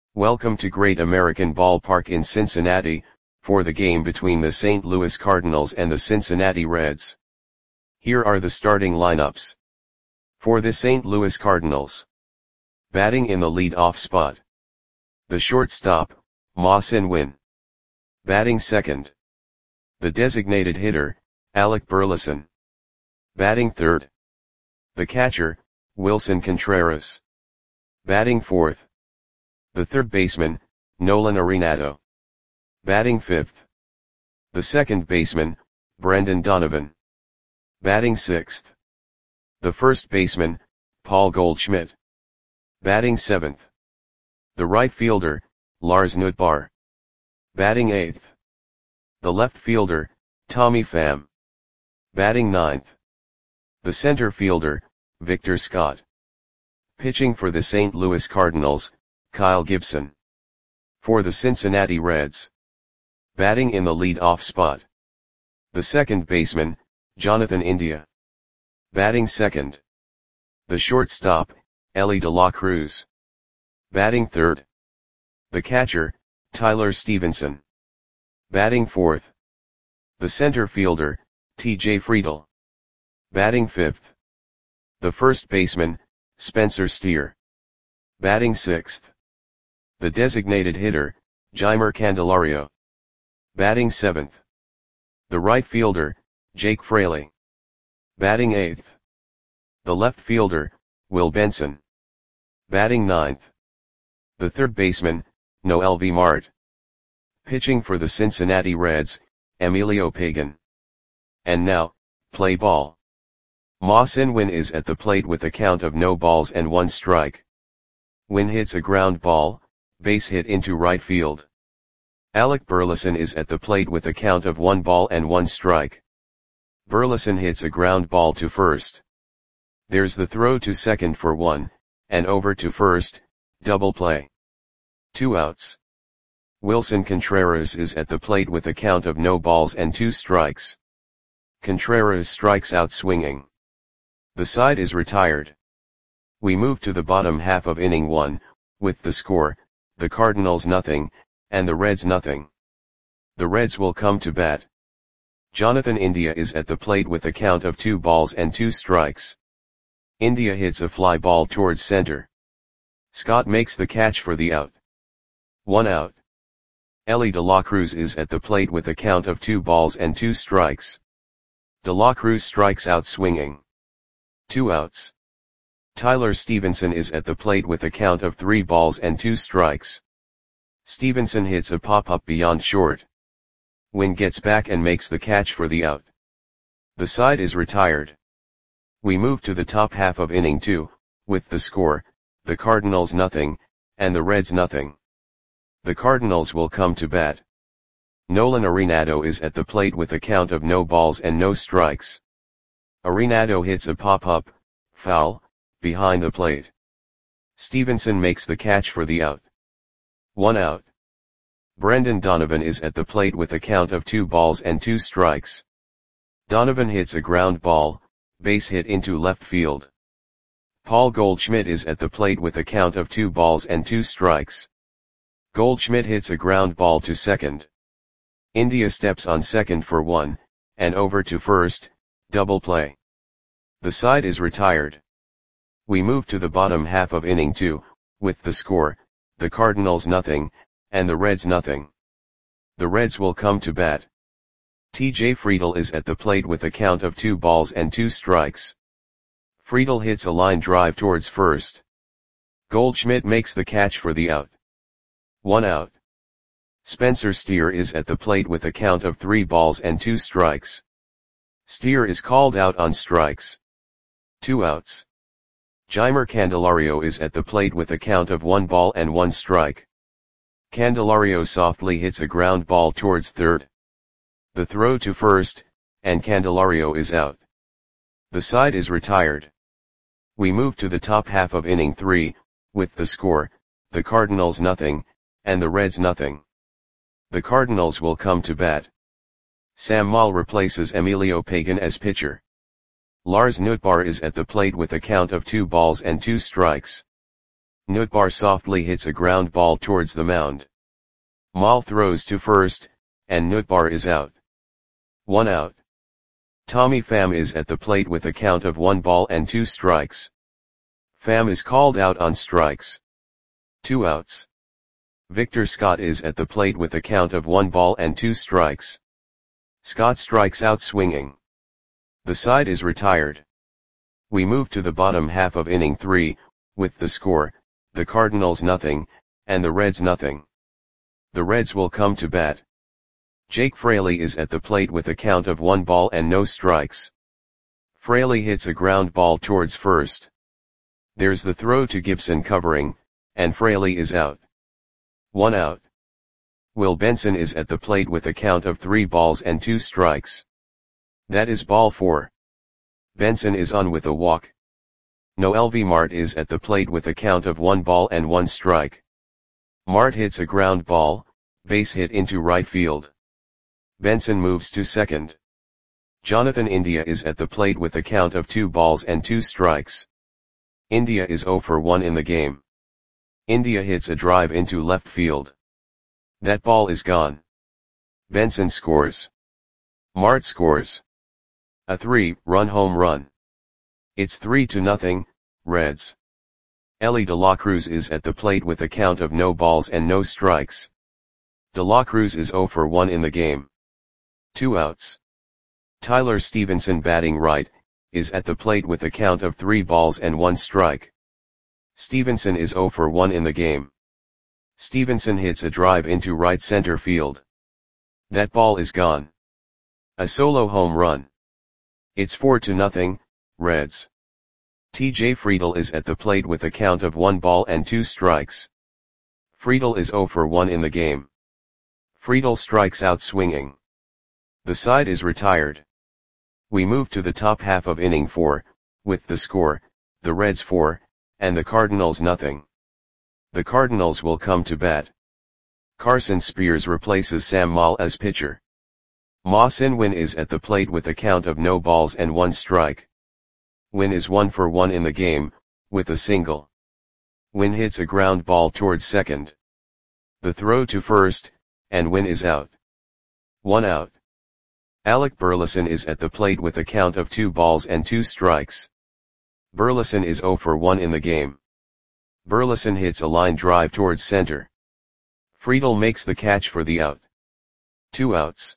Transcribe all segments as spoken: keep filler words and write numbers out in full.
Welcome to Great American Ballpark in Cincinnati, for the game between the Saint Louis Cardinals and the Cincinnati Reds. Here are the starting lineups. For the Saint Louis Cardinals. Batting in the lead-off spot. The shortstop, Ma-Sin Win. Batting second. The designated hitter, Alec Burleson. Batting third. The catcher, Willson Contreras. Batting fourth. The third baseman, Nolan Arenado. Batting fifth. The second baseman, Brendan Donovan. Batting sixth. The first baseman, Paul Goldschmidt. Batting seventh. The right fielder, Lars Nootbaar. Batting eighth. The left fielder, Tommy Pham. Batting ninth. The center fielder, Victor Scott. Pitching for the Saint Louis Cardinals, Kyle Gibson. For the Cincinnati Reds. Batting in the lead-off spot. The second baseman, Jonathan India. Batting second. The shortstop, Elly De La Cruz. Batting third. The catcher, Tyler Stevenson. Batting fourth. The center fielder, T J Friedl. Batting fifth. The first baseman, Spencer Steer. Batting sixth. The designated hitter, Jeimer Candelario. Batting seventh. The right fielder, Jake Fraley. Batting eighth. The left fielder, Will Benson. Batting ninth. The third baseman, Noel V. Marte. Pitching for the Cincinnati Reds, Emilio Pagan. And now, play ball. Ma-Sin Win is at the plate with a count of no balls and one strike. Win hits a ground ball, base hit into right field. Alec Burleson is at the plate with a count of one ball and one strike. Burleson hits a ground ball to first. There's the throw to second for one, and over to first, double play. Two outs. Willson Contreras is at the plate with a count of no balls and two strikes. Contreras strikes out swinging. The side is retired. We move to the bottom half of inning one, with the score, the Cardinals nothing, and the Reds nothing. The Reds will come to bat. Jonathan India is at the plate with a count of two balls and two strikes. India hits a fly ball towards center. Scott makes the catch for the out. One out. Elly De La Cruz is at the plate with a count of two balls and two strikes. De La Cruz strikes out swinging. Two outs. Tyler Stevenson is at the plate with a count of three balls and two strikes. Stevenson hits a pop-up beyond short. Win gets back and makes the catch for the out. The side is retired. We move to the top half of inning two, with the score, the Cardinals nothing, and the Reds nothing. The Cardinals will come to bat. Nolan Arenado is at the plate with a count of no balls and no strikes. Arenado hits a pop-up, foul, behind the plate. Stevenson makes the catch for the out. One out. Brendan Donovan is at the plate with a count of two balls and two strikes. Donovan hits a ground ball, base hit into left field. Paul Goldschmidt is at the plate with a count of two balls and two strikes. Goldschmidt hits a ground ball to second. India steps on second for one, and over to first, double play. The side is retired. We move to the bottom half of inning two, with the score, the Cardinals nothing, and the Reds nothing. The Reds will come to bat. T J Friedl is at the plate with a count of two balls and two strikes. Friedl hits a line drive towards first. Goldschmidt makes the catch for the out. One out. Spencer Steer is at the plate with a count of three balls and two strikes. Steer is called out on strikes. Two outs. Jeimer Candelario is at the plate with a count of one ball and one strike. Candelario softly hits a ground ball towards third. The throw to first, and Candelario is out. The side is retired. We move to the top half of inning three, with the score, the Cardinals nothing, and the Reds nothing. The Cardinals will come to bat. Sam Moll replaces Emilio Pagan as pitcher. Lars Nootbaar is at the plate with a count of two balls and two strikes. Nootbaar softly hits a ground ball towards the mound. Mal throws to first, and Nootbaar is out. One out. Tommy Pham is at the plate with a count of one ball and two strikes. Pham is called out on strikes. Two outs. Victor Scott is at the plate with a count of one ball and two strikes. Scott strikes out swinging. The side is retired. We move to the bottom half of inning three, with the score, the Cardinals nothing, and the Reds nothing. The Reds will come to bat. Jake Fraley is at the plate with a count of one ball and no strikes. Fraley hits a ground ball towards first. There's the throw to Gibson covering, and Fraley is out. One out. Will Benson is at the plate with a count of three balls and two strikes. That is ball four. Benson is on with a walk. Noelvi Marte is at the plate with a count of one ball and one strike. Marte hits a ground ball, base hit into right field. Benson moves to second. Jonathan India is at the plate with a count of two balls and two strikes. India is oh for one in the game. India hits a drive into left field. That ball is gone. Benson scores. Marte scores. A three-run home run. It's three to nothing, Reds. Elly De La Cruz is at the plate with a count of no balls and no strikes. De La Cruz is oh for one in the game. Two outs. Tyler Stevenson, batting right, is at the plate with a count of three balls and one strike. Stevenson is oh for one in the game. Stevenson hits a drive into right center field. That ball is gone. A solo home run. It's four to nothing, Reds. T J Friedl is at the plate with a count of one ball and two strikes. Friedl is oh for one in the game. Friedl strikes out swinging. The side is retired. We move to the top half of inning four, with the score, the Reds four, and the Cardinals nothing. The Cardinals will come to bat. Carson Spears replaces Sam Moll as pitcher. Ma Sin-win is at the plate with a count of no balls and one strike. Win is one for one in the game, with a single. Win hits a ground ball towards second. The throw to first, and Win is out. One out. Alec Burleson is at the plate with a count of two balls and two strikes. Burleson is oh for one in the game. Burleson hits a line drive towards center. Friedl makes the catch for the out. Two outs.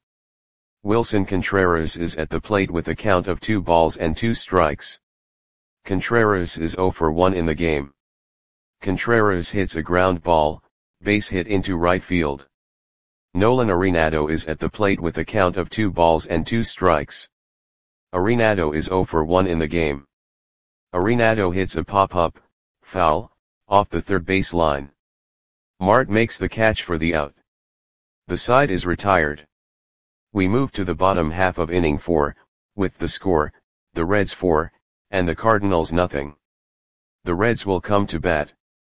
Wilson Contreras is at the plate with a count of two balls and two strikes. Contreras is oh for one in the game. Contreras hits a ground ball, base hit into right field. Nolan Arenado is at the plate with a count of two balls and two strikes. Arenado is oh for one in the game. Arenado hits a pop-up, foul, off the third base line. Marte makes the catch for the out. The side is retired. We move to the bottom half of inning four, with the score, the Reds four, and the Cardinals nothing. The Reds will come to bat.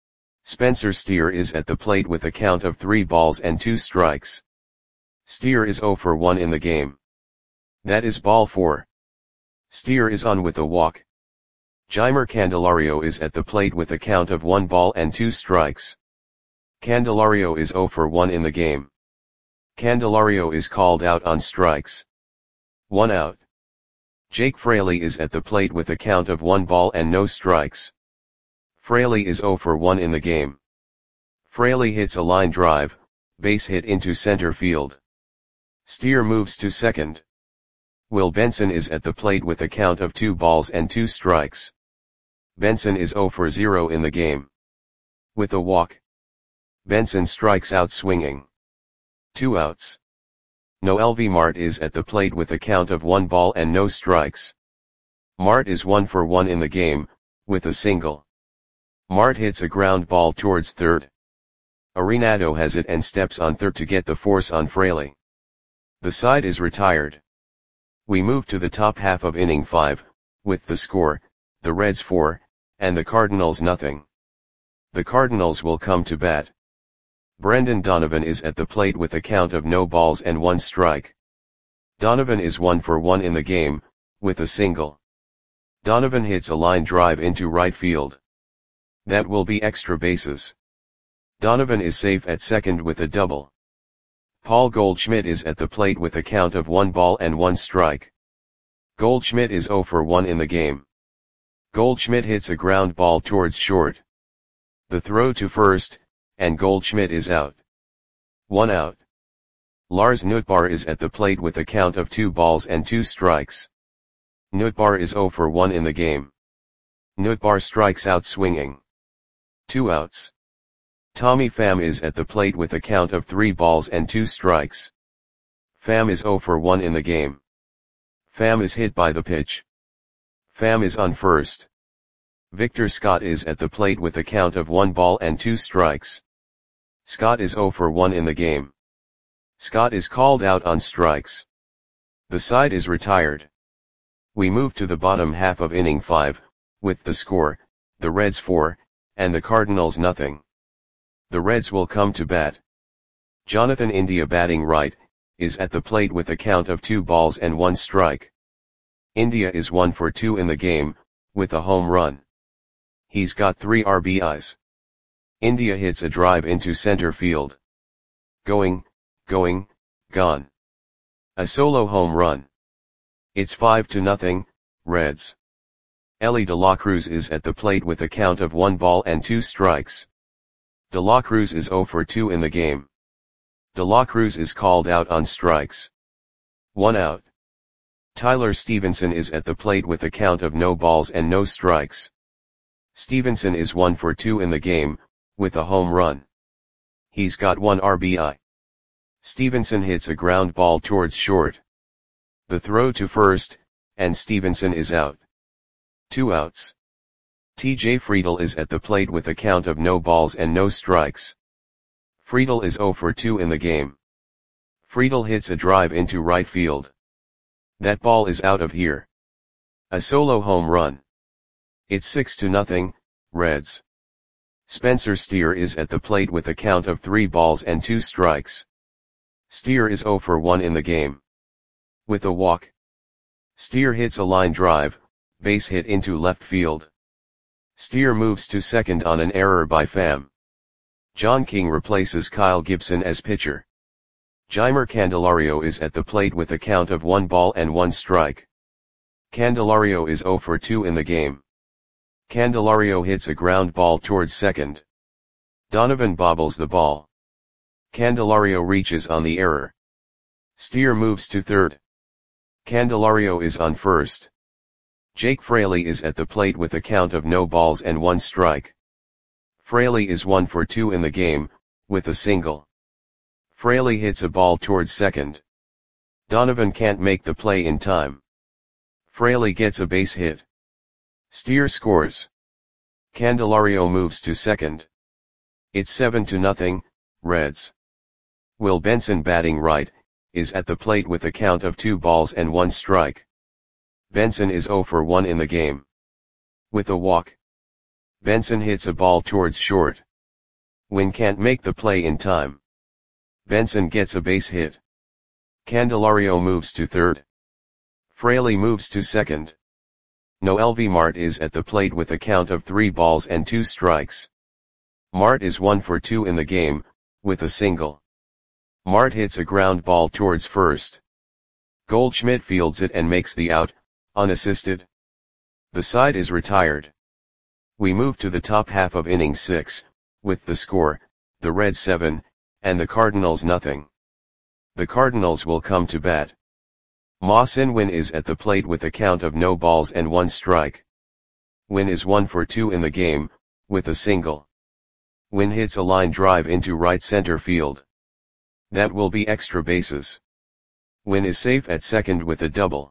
Spencer Steer is at the plate with a count of three balls and two strikes. Steer is oh for one in the game. That is ball four. Steer is on with a walk. Jeimer Candelario is at the plate with a count of one ball and two strikes. Candelario is oh for one in the game. Candelario is called out on strikes. One out. Jake Fraley is at the plate with a count of one ball and no strikes. Fraley is oh for one in the game. Fraley hits a line drive, base hit into center field. Steer moves to second. Will Benson is at the plate with a count of two balls and two strikes. Benson is oh for zero in the game. With a walk. Benson strikes out swinging. Two outs. Noelvi Marte is at the plate with a count of one ball and no strikes. Marte is one for one in the game, with a single. Marte hits a ground ball towards third. Arenado has it and steps on third to get the force on Fraley. The side is retired. We move to the top half of inning five, with the score, the Reds four, and the Cardinals nothing. The Cardinals will come to bat. Brendan Donovan is at the plate with a count of no balls and one strike. Donovan is one for one in the game, with a single. Donovan hits a line drive into right field. That will be extra bases. Donovan is safe at second with a double. Paul Goldschmidt is at the plate with a count of one ball and one strike. Goldschmidt is zero for one in the game. Goldschmidt hits a ground ball towards short. The throw to first, and Goldschmidt is out. One out. Lars Nootbaar is at the plate with a count of two balls and two strikes. Nootbaar is zero for one in the game. Nootbaar strikes out swinging. Two outs. Tommy Pham is at the plate with a count of three balls and two strikes. Pham is zero for one in the game. Pham is hit by the pitch. Pham is on first. Victor Scott is at the plate with a count of one ball and two strikes. Scott is zero for one in the game. Scott is called out on strikes. The side is retired. We move to the bottom half of inning five, with the score, the Reds four, and the Cardinals nothing. The Reds will come to bat. Jonathan India, batting right, is at the plate with a count of two balls and one strike. India is one for two in the game, with a home run. He's got three R B Is. India hits a drive into center field. Going, going, gone. A solo home run. It's five to nothing, Reds. Elly De La Cruz is at the plate with a count of one ball and two strikes. De La Cruz is zero for two in the game. De La Cruz is called out on strikes. One out. Tyler Stevenson is at the plate with a count of no balls and no strikes. Stevenson is one for two in the game, with a home run. He's got one R B I. Stevenson hits a ground ball towards short. The throw to first, and Stevenson is out. Two outs. T J Friedl is at the plate with a count of no balls and no strikes. Friedl is zero for two in the game. Friedl hits a drive into right field. That ball is out of here. A solo home run. It's six to nothing, Reds. Spencer Steer is at the plate with a count of three balls and two strikes. Steer is zero for one in the game. With a walk. Steer hits a line drive, base hit into left field. Steer moves to second on an error by Pham. John King replaces Kyle Gibson as pitcher. Jeimer Candelario is at the plate with a count of one ball and one strike. Candelario is zero for two in the game. Candelario hits a ground ball towards second. Donovan bobbles the ball. Candelario reaches on the error. Steer moves to third. Candelario is on first. Jake Fraley is at the plate with a count of no balls and one strike. Fraley is one for two in the game, with a single. Fraley hits a ball towards second. Donovan can't make the play in time. Fraley gets a base hit. Steer scores. Candelario moves to second. It's seven to nothing, Reds. Will Benson, batting right, is at the plate with a count of two balls and one strike. Benson is zero for one in the game. With a walk. Benson hits a ball towards short. Wynn can't make the play in time. Benson gets a base hit. Candelario moves to third. Fraley moves to second. Noelvi Marte is at the plate with a count of three balls and two strikes. Marte is one for two in the game, with a single. Marte hits a ground ball towards first. Goldschmidt fields it and makes the out, unassisted. The side is retired. We move to the top half of inning six, with the score, the Reds seven, and the Cardinals nothing. The Cardinals will come to bat. Ma Sin-Win is at the plate with a count of no balls and one strike. Win is one for two in the game, with a single. Win hits a line drive into right center field. That will be extra bases. Win is safe at second with a double.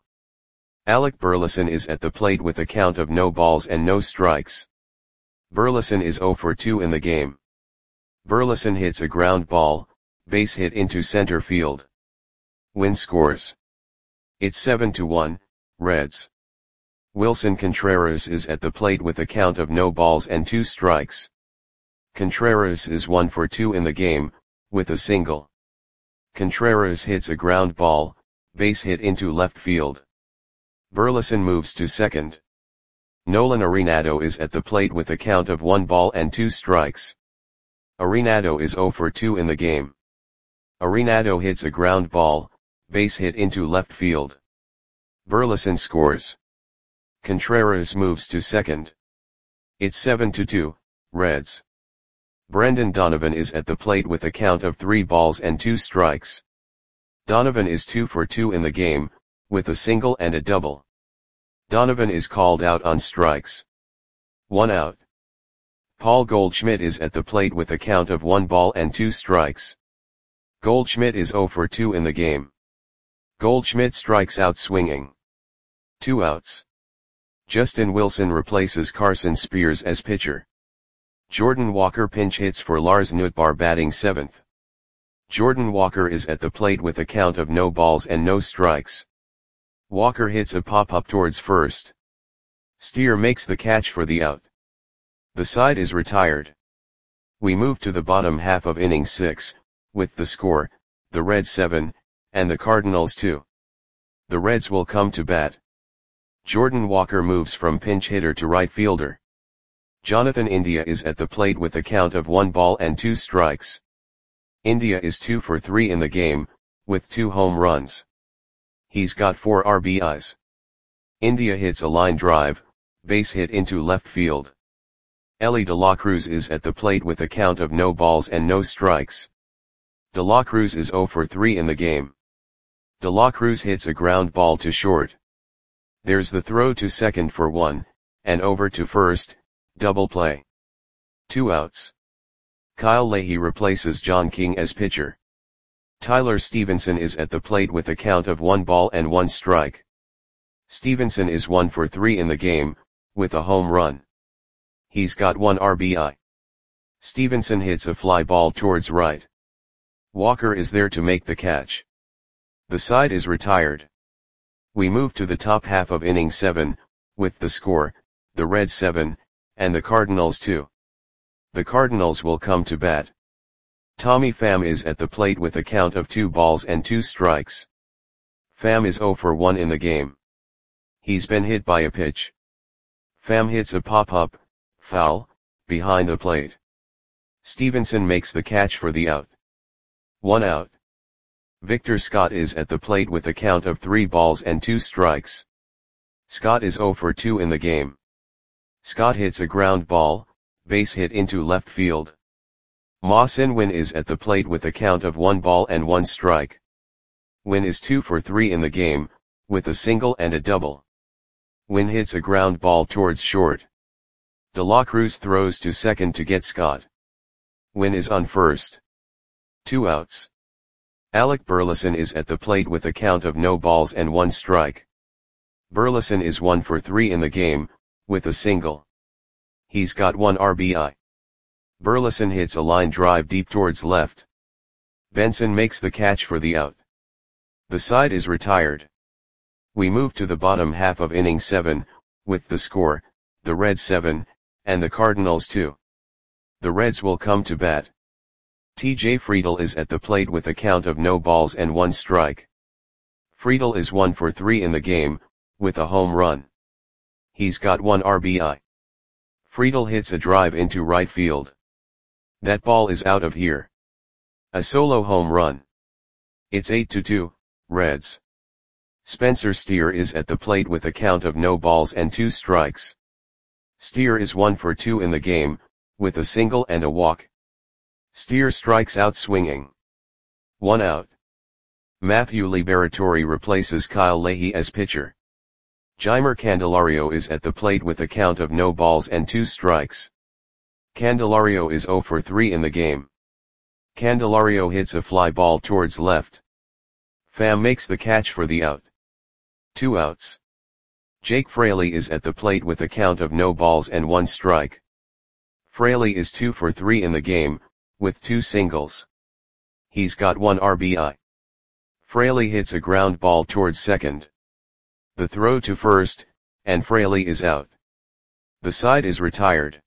Alec Burleson is at the plate with a count of no balls and no strikes. Burleson is zero for two in the game. Burleson hits a ground ball, base hit into center field. Win scores. It's seven to one, Reds. Wilson Contreras is at the plate with a count of no balls and two strikes. Contreras is one for two in the game, with a single. Contreras hits a ground ball, base hit into left field. Burleson moves to second. Nolan Arenado is at the plate with a count of one ball and two strikes. Arenado is zero for two in the game. Arenado hits a ground ball, base hit into left field. Burleson scores. Contreras moves to second. It's seven to two, Reds. Brendan Donovan is at the plate with a count of three balls and two strikes. Donovan is two for two in the game, with a single and a double. Donovan is called out on strikes. One out. Paul Goldschmidt is at the plate with a count of one ball and two strikes. Goldschmidt is zero for two in the game. Goldschmidt strikes out swinging. Two outs. Justin Wilson replaces Carson Spears as pitcher. Jordan Walker pinch hits for Lars Nootbaar batting seventh. Jordan Walker is at the plate with a count of no balls and no strikes. Walker hits a pop-up towards first. Steer makes the catch for the out. The side is retired. We move to the bottom half of inning six, with the score, the Reds seven, and the Cardinals two. The Reds will come to bat. Jordan Walker moves from pinch hitter to right fielder. Jonathan India is at the plate with a count of one ball and two strikes. India is two for three in the game, with two home runs. He's got four R B Is. India hits a line drive, base hit into left field. Elly De La Cruz is at the plate with a count of no balls and no strikes. De La Cruz is zero for three in the game. De La Cruz hits a ground ball to short. There's the throw to second for one, and over to first, double play. Two outs. Kyle Leahy replaces John King as pitcher. Tyler Stevenson is at the plate with a count of one ball and one strike. Stevenson is one for three in the game, with a home run. He's got one R B I. Stevenson hits a fly ball towards right. Walker is there to make the catch. The side is retired. We move to the top half of inning seven, with the score, the Reds seven, and the Cardinals two. The Cardinals will come to bat. Tommy Pham is at the plate with a count of two balls and two strikes. Pham is zero for one in the game. He's been hit by a pitch. Pham hits a pop-up, foul, behind the plate. Stevenson makes the catch for the out. One out. Victor Scott is at the plate with a count of three balls and two strikes. Scott is zero for two in the game. Scott hits a ground ball, base hit into left field. Ma Sin-win is at the plate with a count of one ball and one strike. Win is two for three in the game, with a single and a double. Win hits a ground ball towards short. De La Cruz throws to second to get Scott. Win is on first. Two outs. Alec Burleson is at the plate with a count of no balls and one strike. Burleson is one for three in the game, with a single. He's got one R B I. Burleson hits a line drive deep towards left. Benson makes the catch for the out. The side is retired. We move to the bottom half of inning seven, with the score, the Reds seven, and the Cardinals two. The Reds will come to bat. T J Friedl is at the plate with a count of no balls and one strike. Friedl is one for three in the game, with a home run. He's got one R B I. Friedl hits a drive into right field. That ball is out of here. A solo home run. It's eight to two, Reds. Spencer Steer is at the plate with a count of no balls and two strikes. Steer is one for two in the game, with a single and a walk. Steer strikes out swinging. One out. Matthew Liberatore replaces Kyle Leahy as pitcher. Jeimer Candelario is at the plate with a count of no balls and two strikes. Candelario is zero for three in the game. Candelario hits a fly ball towards left. Pham makes the catch for the out. Two outs. Jake Fraley is at the plate with a count of no balls and one strike. Fraley is two for three in the game, with two singles. He's got one R B I. Fraley hits a ground ball towards second. The throw to first, and Fraley is out. The side is retired.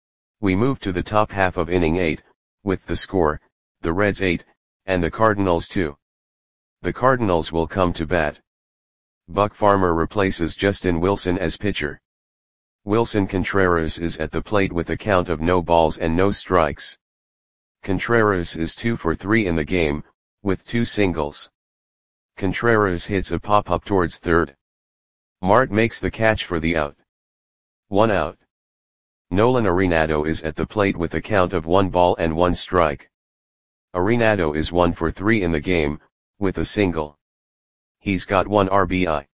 We move to the top half of inning eight, with the score, the Reds eight, and the Cardinals two. The Cardinals will come to bat. Buck Farmer replaces Justin Wilson as pitcher. Wilson Contreras is at the plate with a count of no balls and no strikes. Contreras is two for three in the game, with two singles. Contreras hits a pop-up towards third. Marte makes the catch for the out. One out. Nolan Arenado is at the plate with a count of one ball and one strike. Arenado is one for three in the game, with a single. He's got one R B I.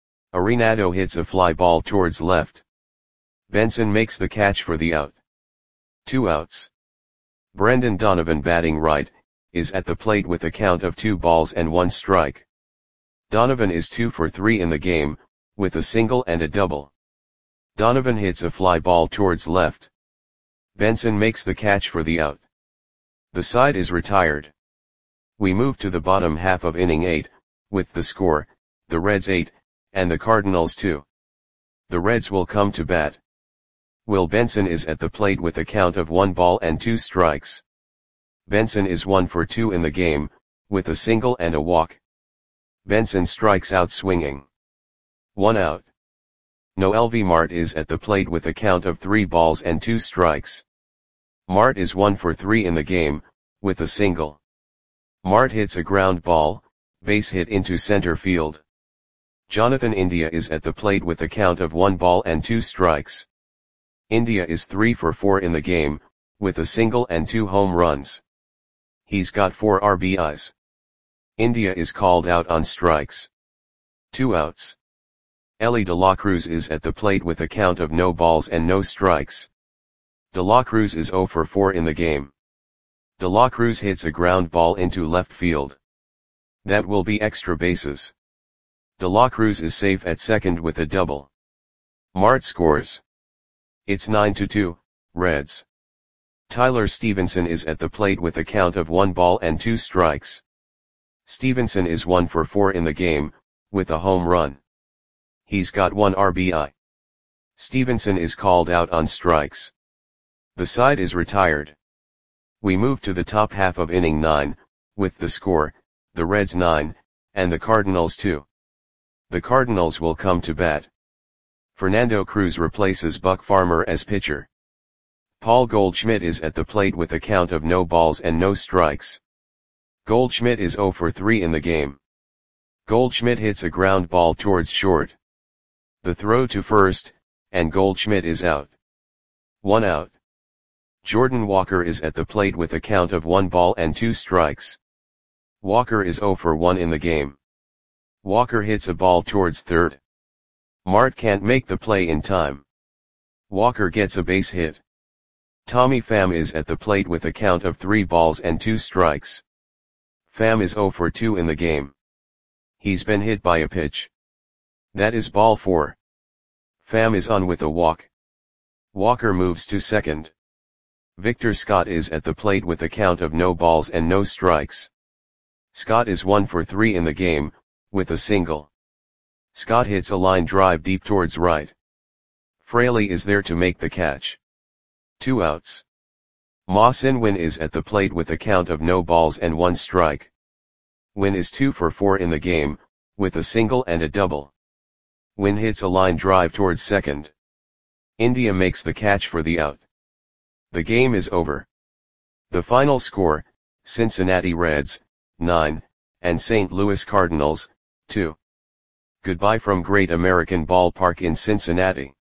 Arenado hits a fly ball towards left. Benson makes the catch for the out. Two outs. Brendan Donovan, batting right, is at the plate with a count of two balls and one strike. Donovan is two for three in the game, with a single and a double. Donovan hits a fly ball towards left. Benson makes the catch for the out. The side is retired. We move to the bottom half of inning eight, with the score, the Reds eight, and the Cardinals two. The Reds will come to bat. Will Benson is at the plate with a count of one ball and two strikes. Benson is one for two in the game, with a single and a walk. Benson strikes out swinging. One out. Noelvi Marte is at the plate with a count of three balls and two strikes. Marte is one for three in the game, with a single. Marte hits a ground ball, base hit into center field. Jonathan India is at the plate with a count of one ball and two strikes. India is three for four in the game, with a single and two home runs. He's got four R B Is. India is called out on strikes. Two outs. Elly De La Cruz is at the plate with a count of no balls and no strikes. De La Cruz is zero for four in the game. De La Cruz hits a ground ball into left field. That will be extra bases. De La Cruz is safe at second with a double. Marte scores. It's nine to two, Reds. Tyler Stevenson is at the plate with a count of one ball and two strikes. Stevenson is one for four in the game, with a home run. He's got one R B I. Stevenson is called out on strikes. The side is retired. We move to the top half of inning nine, with the score, the Reds nine, and the Cardinals two. The Cardinals will come to bat. Fernando Cruz replaces Buck Farmer as pitcher. Paul Goldschmidt is at the plate with a count of no balls and no strikes. Goldschmidt is zero for three in the game. Goldschmidt hits a ground ball towards short. The throw to first, and Goldschmidt is out. One out. Jordan Walker is at the plate with a count of one ball and two strikes. Walker is zero for one in the game. Walker hits a ball towards third. Marte can't make the play in time. Walker gets a base hit. Tommy Pham is at the plate with a count of three balls and two strikes. Pham is zero for two in the game. He's been hit by a pitch. That is ball four. Pham is on with a walk. Walker moves to second. Victor Scott is at the plate with a count of no balls and no strikes. Scott is one for three in the game, with a single. Scott hits a line drive deep towards right. Fraley is there to make the catch. Two outs. Ma Sin-Win is at the plate with a count of no balls and one strike. Win is two for four in the game, with a single and a double. Win hits a line drive towards second. India makes the catch for the out. The game is over. The final score, Cincinnati Reds, nine, and Saint Louis Cardinals, two. Goodbye from Great American Ballpark in Cincinnati.